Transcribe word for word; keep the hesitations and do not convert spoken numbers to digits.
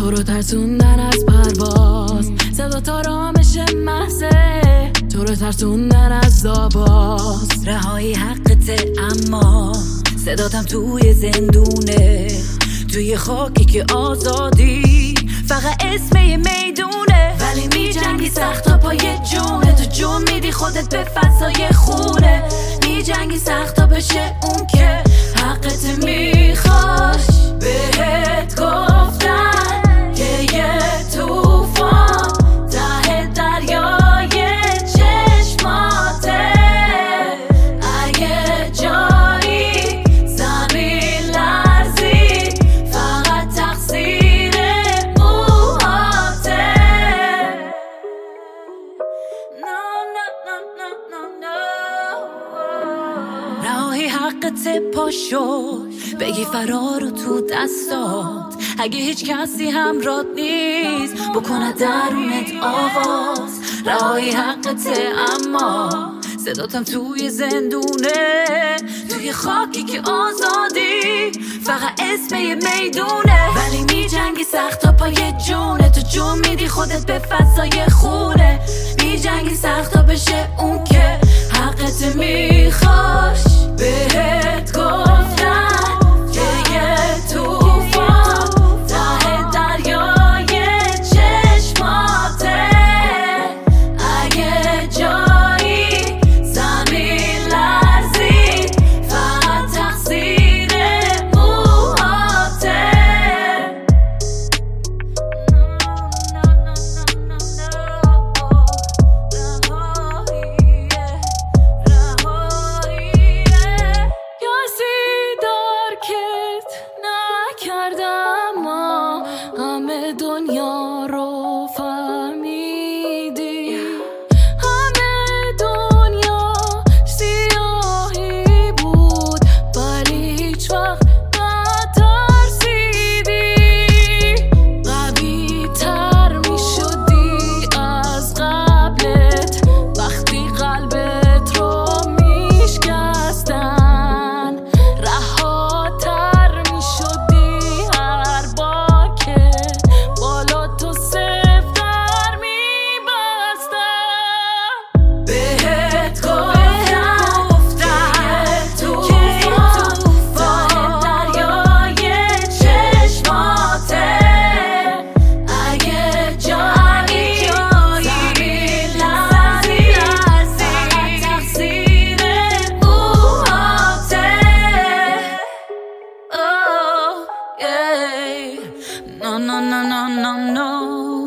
تو رو ترسوندن از پرواز، صدا تا رامش محضه تو رو ترسوندن از آواز. رهایی حقته اما صداتم توی زندونه، توی خاکی که آزادی فقط اسم یه میدونه. ولی می جنگی سخت تا پای جونه، تو جون میدی خودت به فضای خونه. می جنگی سخت تا بشه اون که حقت میخواش. بهت گفتن که یه توفان ته دریای چشماته. اگه جایی زمین لرزید فقط تقصیر موهاته. No, no, no, no, no, no. رهایی حقت پاشو بگی فرارو تو دستات. اگه هیچ کسی همراهت نیست بکنه درونت آواز. رهایی حقته اما صداتم توی زندونه، توی خاکی که آزادی فقط اسم یه میدونه. ولی می جنگی سخت تا پای جونه، تو جون میدی خودت به فضای خونه. می جنگی سخت تا بشه اون که حقت میخواش. بهت گفتن که یه توفان ته دریای چشماته. اگه جایی زمین لرزید فقط تقصیر موهاته. کردم ما همه دنیا رو فهمیدی. همه دنیا سیاهی بود ولی هیچ وقت نترسیدی. قوی تر می شدی از قبلت وقتی قلبت رو می شکستن. رهاتر می شدی هر با که بالا تو سفتر می بستن. بهت گفتن که یه توفان دریای چشماته. اگه جایی زمین لرزید فقط تقصیر موهاته. Oh, yeah. No, no, no, no, no, no.